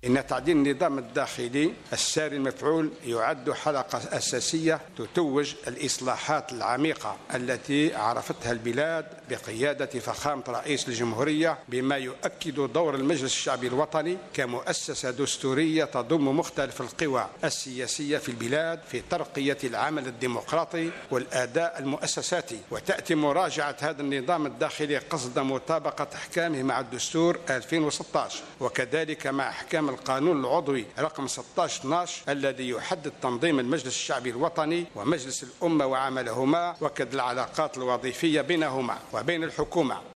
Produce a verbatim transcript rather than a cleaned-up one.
إن تعديل النظام الداخلي الساري المفعول يعد حلقة أساسية تتوج الإصلاحات العميقة التي عرفتها البلاد بقيادة فخامة رئيس الجمهورية، بما يؤكد دور المجلس الشعبي الوطني كمؤسسة دستورية تضم مختلف القوى السياسية في البلاد في ترقية العمل الديمقراطي والأداء المؤسساتي. وتأتي مراجعة هذا النظام الداخلي قصد مطابقة أحكامه مع الدستور ألفين وستة عشر وكذلك مع أحكام القانون العضوي رقم ستة عشر اثني عشر الذي يحدد تنظيم المجلس الشعبي الوطني ومجلس الأمة وعملهما وكذا العلاقات الوظيفية بينهما وبين الحكومة.